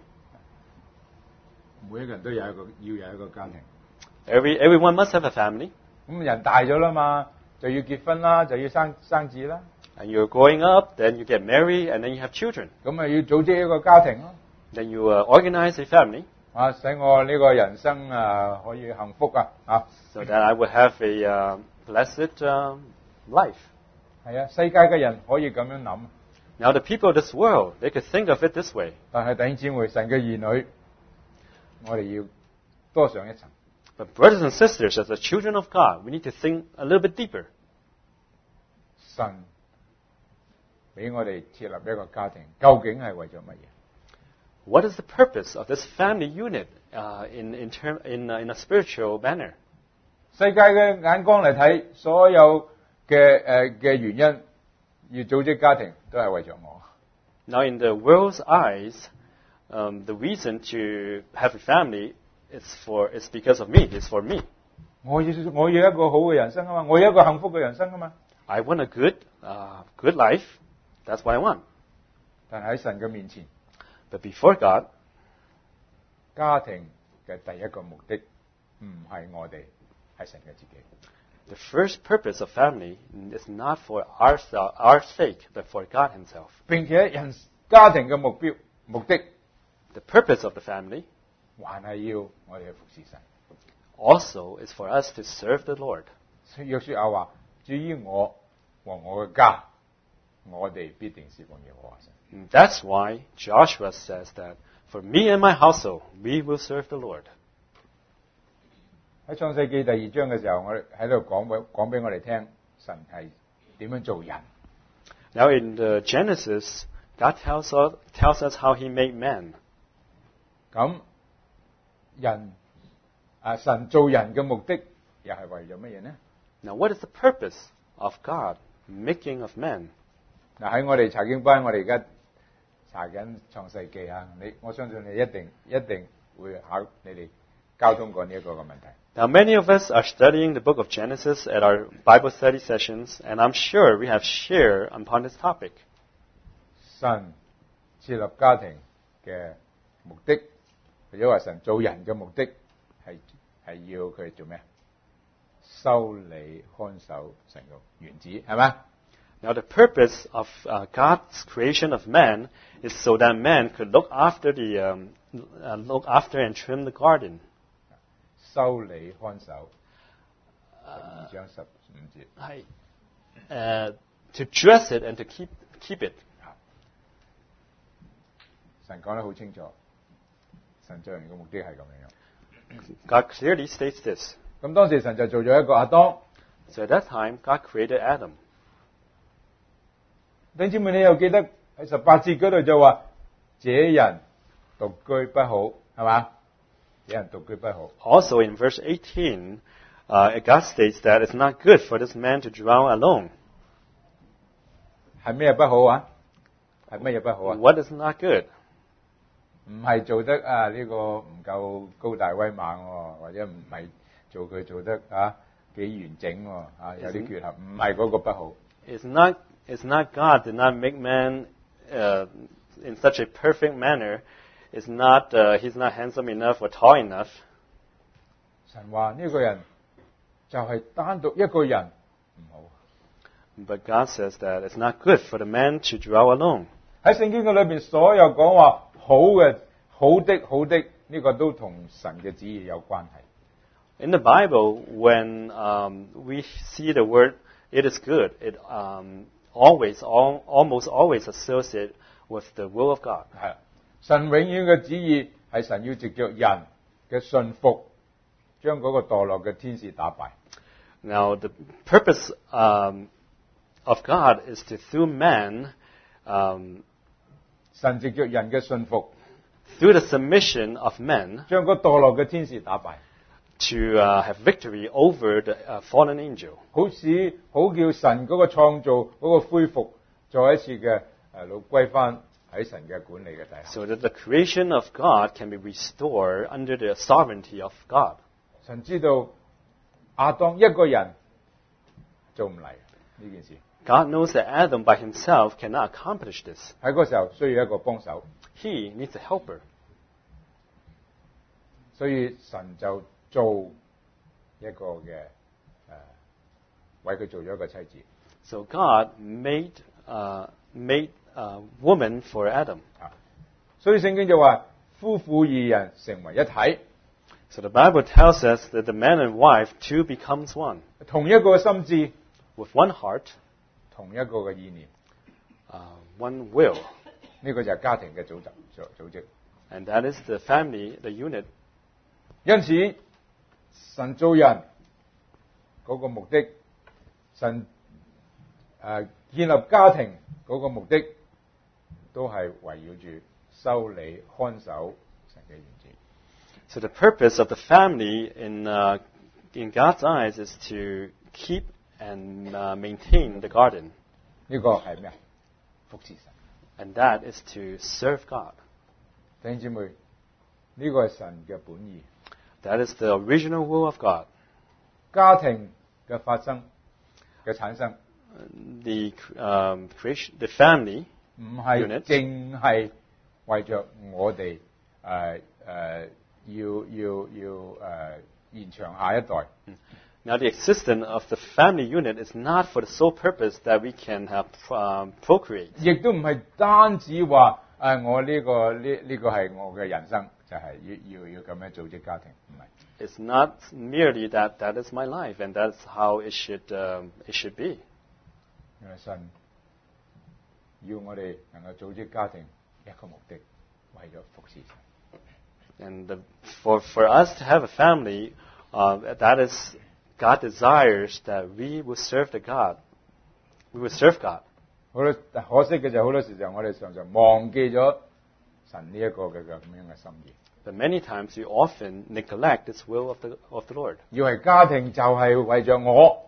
每一個人都有一個要有一個家庭。 Every, everyone must have a family. 咁人大咗啦嘛，就要結婚啦，就要生生子啦。 And you're growing up, then you get married, and then you have children. 咁咪要組織一個家庭咯。 Then you uh, organize a family 啊，使我呢個人生啊可以幸福啊！啊， so that I would have a uh, blessed uh, life. 係啊，世界嘅人可以咁樣諗， Now, the people of this world, they could think of it this way. 但係弟兄姊妹，神嘅兒女，我哋要多上一層。 But brothers and sisters, as the children of God, we need to think a little bit deeper. 神俾我哋設立一個家庭，究竟係為咗乜嘢？ What is the purpose of this family unit uh, in, in, term, in, uh, in a spiritual manner? 世界嘅眼光嚟睇，所有嘅誒嘅原因要組織家庭，都係為咗我。 Now, in the world's eyes, um, the reason to have a family is for is because of me. It's for me. 我要我要一個好嘅人生啊嘛，我要一個幸福嘅人生啊嘛。 I want a good, uh, good life. That's what I want. 但係喺神嘅面前， But before God, 家庭嘅第一個目的唔係我哋，係神嘅自己。 the first purpose of family is not for our, our sake, but for God Himself. 並且人家庭嘅目標目的， The purpose of the family 還係要我哋去服侍神。 also is for us to serve the Lord. 所以約書亞話：至於我和我嘅家，我哋必定侍奉耶和華神。 And that's why Joshua says that, for me and my household, we will serve the Lord. 喺創世記第二章嘅時候，我哋喺度講俾講俾我哋聽，神係點樣做人。 Now in the Genesis, God tells us, tells us how He made man. 咁人啊，神做人嘅目的又係為咗乜嘢呢？ Now what is the purpose of God making of man? 嗱喺我哋查經班，我哋而家查緊創世記啊，你我相信你一定一定會考你哋交通過呢一個嘅問題。 Now many of us are studying the book of Genesis at our Bible study sessions, and I'm sure we have shared upon this topic. 神設立家庭嘅目的，或者話神做人嘅目的係係要佢做咩？修理看守神嘅原子，係咪？ Now the purpose of uh, God's creation of man is so that man could look after the um, uh, look after and trim the garden. 修理看守，十二章十五節。 Uh, to dress it and to keep keep it. 神講得好清楚，神造人嘅目的係咁樣。 God clearly states this. 咁當時神就做咗一個亞當。 So at that time, God created Adam. 弟兄姊妹，你又記得喺十八節嗰度就話，這人獨居不好，係嘛？這人獨居不好。 Also in verse eighteen, uh, God states that it's not good for this man to dwell alone. 係咩不好啊？係乜嘢不好啊？ What is not good? 唔係做得啊呢、這個唔夠高大威猛喎，或者唔係做佢做得啊幾完整喎，啊有啲缺陷，唔係嗰個不好。 It's not, it's not God did not make man uh, in such a perfect manner. It's not, uh, he's not handsome enough or tall enough. 神話呢個人就係單獨一個人唔好。 But God says that it's not good for the man to dwell alone. 喺聖經嘅裏邊，所有講話好嘅、好的、好的，呢、這個都同神嘅旨意有關係。 In the Bible, when um, we see the word "it is good," it um, always, all, almost always associated with the will of God. 係神永遠嘅旨意係神要藉着人嘅信服，將嗰個墮落嘅天使打敗。 Now, the purpose um, of God is to, through man, um, 神藉着人嘅信服， through the submission of men, 將嗰墮落嘅天使打敗， to uh, have victory over the uh, fallen angel. 好使好叫神嗰個創造嗰個恢復，再一次嘅誒老歸翻喺神嘅管理嘅底下。 So that the creation of God can be restored under the sovereignty of God. 神知道亞當一個人做唔嚟呢件事， God knows that Adam by himself cannot accomplish this. 喺嗰時候需要一個幫手， He needs a helper. 所以神就做一個嘅誒，為佢做咗一個妻子。 So God made uh, made a woman for Adam. 啊，所以聖經就話夫婦二人成為一體， So the Bible tells us that the man and wife two becomes one, 同一個心志， with one heart, 同一個嘅意念。 uh, one will, 呢個就係家庭嘅組織組織。 and that is the family, the unit. 因此，神造人嗰個目的，神誒、呃、建立家庭嗰個目的，都係圍繞住修理看守神嘅原則。 So the purpose of the family in uh, in God's eyes is to keep and uh, maintain the garden, 呢個係咩啊？服侍神。 and that is to serve God. 弟兄姊妹，呢個係神嘅本意。 That is the original will of God. 家庭嘅發生嘅產生， The um, creation, the family 唔係 Unit 淨係為着我哋誒誒要要要誒、呃、延長下一代。 Now, the existence of the family unit is not for the sole purpose that we can have um, procreate. 亦都唔係單止話誒、呃、我呢、個呢呢、個係我嘅人生，就係、要要要咁樣組織家庭，唔係。 It's not merely that that is my life and that's how it should um, it should be. 因為神要我哋能夠組織家庭一個目的，為咗服侍神。 And the, for for us to have a family, uh, that is God desires that we will serve the God. We will serve God. 好多可惜嘅就好多時就我哋常常忘記咗神呢一個嘅咁樣嘅心意。 But many times we often neglect this will of the of the Lord. 以為家庭就係為着我，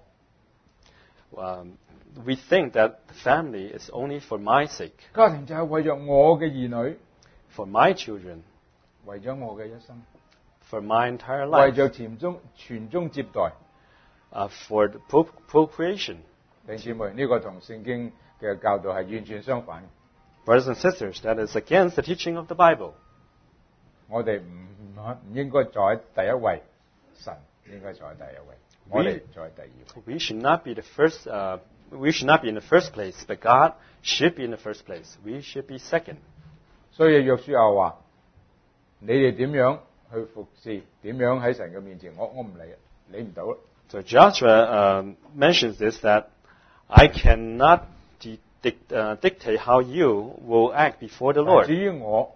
Um, we think that the family is only for my sake, 家庭就係為着我嘅兒女， for my children, 為咗我嘅一生， for my entire 為 life, 着傳宗傳宗接代。 uh, for the pro- procreation. 弟兄姊妹，呢、個同聖經嘅教導係完全相反。 Brothers and sisters, that is against the teaching of the Bible. 我哋唔唔唔應該坐喺第一位，神應該坐喺第一位，我哋坐喺第二位。 We should not be the first. Uh, we should not be in the first place, but God should be in the first place. We should be second. 所以約書亞話：你哋點樣去服侍，點樣喺神嘅面前，我我唔理，理唔到啦。 So Joshua um, mentions this that I cannot di- dic- uh, dictate how you will act before the 但 Lord. 至於我，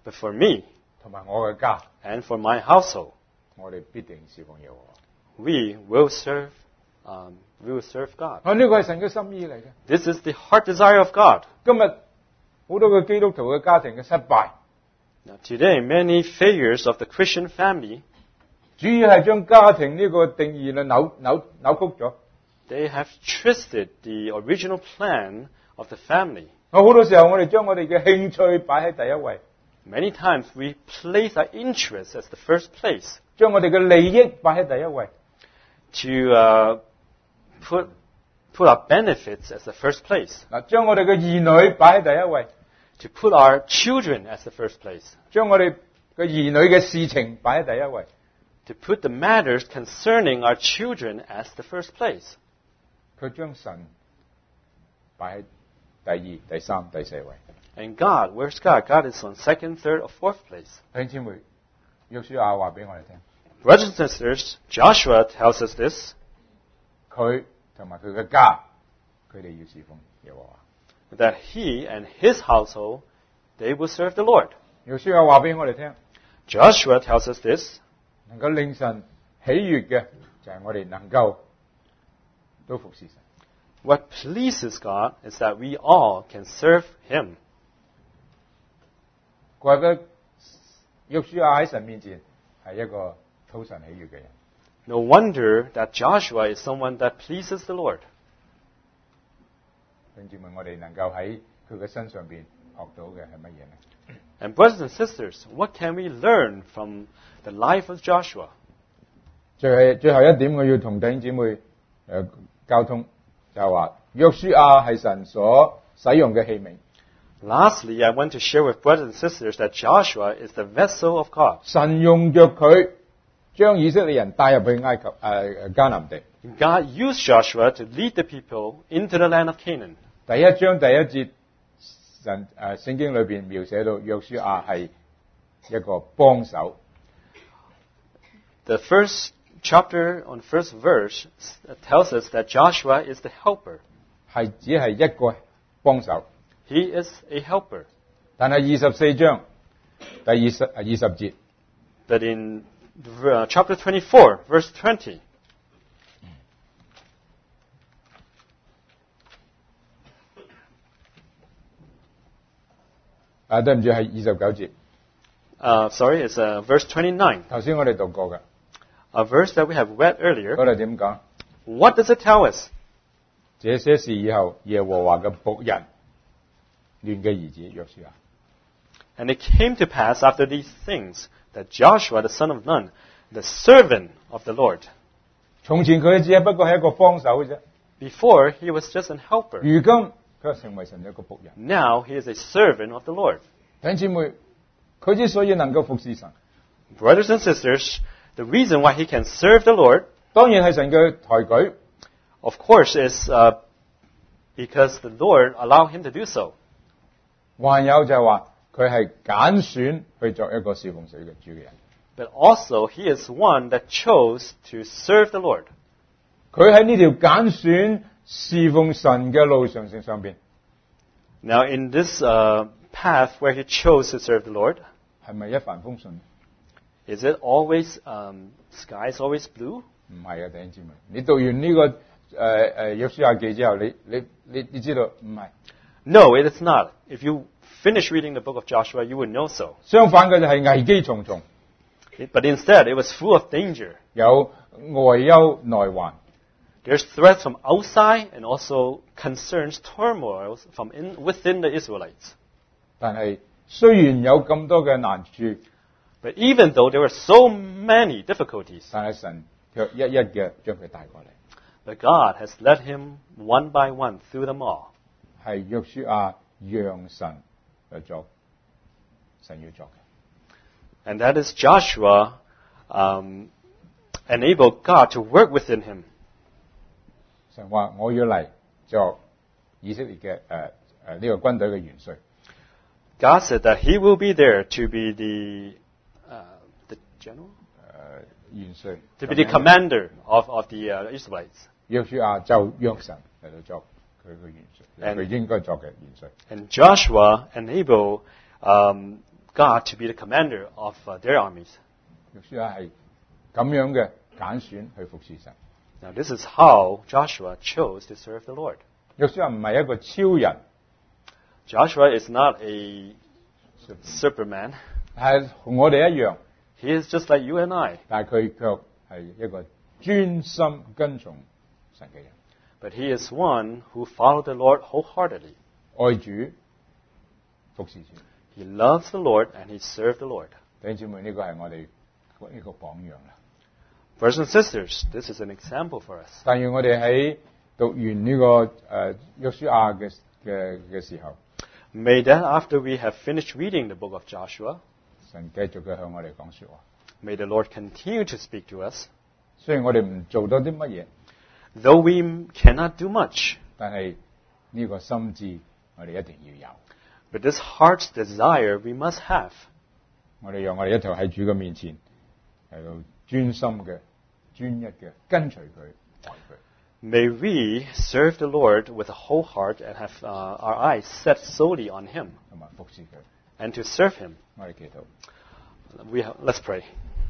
But for me 同埋我嘅家， and for my household, 我哋必定侍奉耶和華。 we will serve, um, we will serve God. 啊，呢個係神嘅心意嚟嘅。 This is the heart desire of God. 今日好多嘅基督徒嘅家庭嘅失敗， Now, today, many failures of the Christian family, 主要係將家庭呢個定義咧扭扭扭曲咗。 they have twisted the original plan of the family. 啊，好多時候我哋將我哋嘅興趣擺喺第一位， Many times we place our interests as the first place 將我哋嘅利益擺喺第一位， to uh, put, put our benefits as the first place, 嗱，將我哋嘅兒女擺喺第一位， to put our children as the first place, 將我哋嘅兒女嘅事情擺喺第一位。 to put the matters concerning our children as the first place. 佢將神擺喺第二、第三、第四位。 And God, where's God? God is on second, third, or fourth place. 弟兄姊妹，約書亞話俾我哋聽， Brothers and sisters, Joshua tells us this, 佢同埋佢嘅家，佢哋要侍奉耶和華。 that he and his household, they will serve the Lord. 約書亞話俾我哋聽， Joshua tells us this, 能夠令神喜悅嘅就係我哋能夠都服侍神。 what pleases God is that we all can serve him. 怪不得約書亞喺神面前係一個討神喜悅嘅人。 No wonder that Joshua is someone that pleases the Lord. 弟兄姊妹，我哋能夠喺佢嘅身上邊學到嘅係乜嘢呢？ And brothers and sisters, what can we learn from the life of Joshua? 最係最後一點，我要同弟兄姊妹誒、呃、交通，就係話約書亞係神所使用嘅器皿。 Lastly, I want to share with brothers and sisters that Joshua is the vessel of God. 神用着佢將以色列人帶入去埃及誒誒迦南地。 God used Joshua to lead the people into the land of Canaan. 第一章第一節，神誒聖經裏邊描寫到約書亞係一個幫手。 The first chapter on first verse tells us that Joshua is the helper. 係只係一個幫手， He is a helper. 但係二十四章第二十二十節， But in uh, chapter twenty-four, verse twenty, 啊對唔住係二十九節， uh, sorry, it's uh, verse twenty-nine, 頭先我哋讀過嘅， a verse that we have read earlier. 嗰度點講？ What does it tell us? 這些事以後，耶和華嘅僕人，亂嘅兒子約書亞。 And it came to pass after these things that Joshua, the son of Nun, the servant of the Lord, 從前佢只係不過係一個幫手嘅啫， before he was just an helper. 如今佢成為神一個僕人。 Now he is a servant of the Lord. 弟兄姊妹，佢之所以能夠服侍神， Brothers and sisters, the reason why he can serve the Lord, 當然係神嘅抬舉， of course, is uh, because the Lord allowed him to do so. 還有就係話佢係揀選去作一個侍奉水嘅主嘅人。 But also, he is one that chose to serve the Lord. 佢喺呢條揀選侍奉神嘅路上上上邊， Now, in this uh, path where he chose to serve the Lord, 係咪一帆風順？ is it always, um, sky is always blue? 唔係啊，弟兄姊妹，你讀完呢、這個誒誒約書亞記之後，你你你你知道唔係， No, it is not. If you finish reading the book of Joshua, you would know so. 相反嘅就係危機重重， But instead, it was full of danger. 有外憂內患。 There's threats from outside and also concerns, turmoils from in, within the Israelites. 但係雖然有咁多嘅難處， But even though there were so many difficulties, 但係神卻一一嘅將佢帶過嚟。 but God has led him one by one through them all. 係約書亞讓神去做神要做嘅。 And that is Joshua um, enabled God to work within him. 神話我要嚟做以色列嘅誒誒呢個軍隊嘅元帥。 God said that he will be there to be the, uh, the general? 誒元帥 To be the commander of, of the uh, Israelites. 約書亞就讓神嚟到做佢嘅元帥， And- 佢應該做嘅元帥。 And Joshua enabled um, God to be the commander of uh, their armies. 約書亞係咁樣嘅揀選去服侍神。 Now this is how Joshua chose to serve the Lord. 約書亞唔係一個超人， Joshua is not a Superman. 係同我哋一樣， He is just like you and I. 但係佢卻係一個專心跟從神嘅人， But he is one who followed the Lord wholeheartedly. 愛主服侍主。 He loves the Lord and he served the Lord. 弟兄姊妹，呢個係我哋呢個榜樣啦。 Brothers and sisters, this is an example for us. 但願我哋喺讀完呢、這個誒、呃、約書亞嘅嘅嘅時候， May that after we have finished reading the book of Joshua, 神繼續嘅向我哋講說話。 may the Lord continue to speak to us. 雖然我哋唔做到啲乜嘢， Though we cannot do much, 但係呢個心志我哋一定要有。 but this heart's desire we must have. 我哋讓我哋一頭喺主嘅面前喺度專心嘅、專一嘅跟隨佢、愛佢。 May we serve the Lord with a whole heart and have uh, our eyes set solely on Him 同埋服侍佢。 and to serve Him. 我哋祈禱。 We have, let's pray.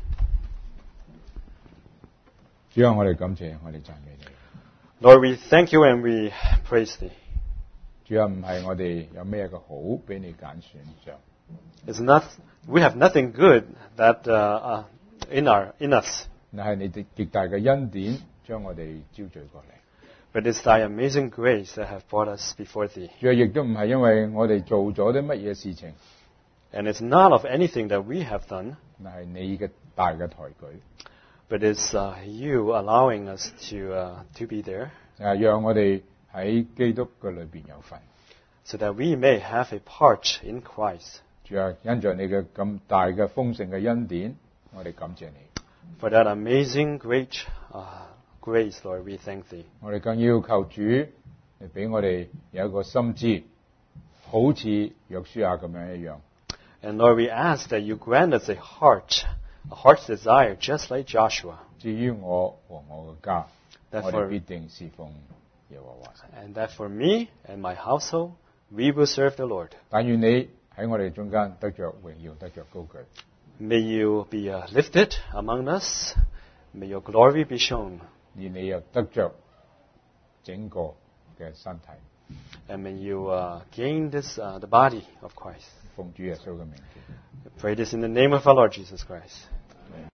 主啊，我哋感謝，我哋讚美你。 Lord, we thank you and we praise Thee. 主啊，唔係我哋有咩嘅好俾你揀選上， It's not, we have nothing good that uh, uh, in our in us, 但係你哋極大嘅恩典將我哋招聚過嚟。 but it's Thy amazing grace that have brought us before Thee. 主啊，亦都唔係因為我哋做咗啲乜嘢事情， And it's not of anything that we have done, 但係你嘅大嘅抬舉， but it's uh, You allowing us to uh, to be there, 誒，讓我哋喺基督嘅裏邊有份。 so that we may have a part in Christ. 主啊，因着你嘅咁大嘅豐盛嘅恩典，我哋感謝你。 For that amazing great uh, grace, Lord, we thank Thee. 我哋更要求主嚟俾我哋有一個心志，好似約書亞咁樣一樣。 And Lord, we ask that You grant us a heart, a heart's desire, just like Joshua. 至於我和我嘅家， That 我哋 for, 必定侍奉耶和華。 and that for me and my household, we will serve the Lord. 但願你喺我哋中間得着榮耀，得着高舉。 May You be uh, lifted among us. May Your glory be shown. 而你又得着整個嘅身體。 And may You uh, gain this, uh, the body of Christ. 奉主耶穌嘅名字。 I pray this in the name of our Lord Jesus Christ.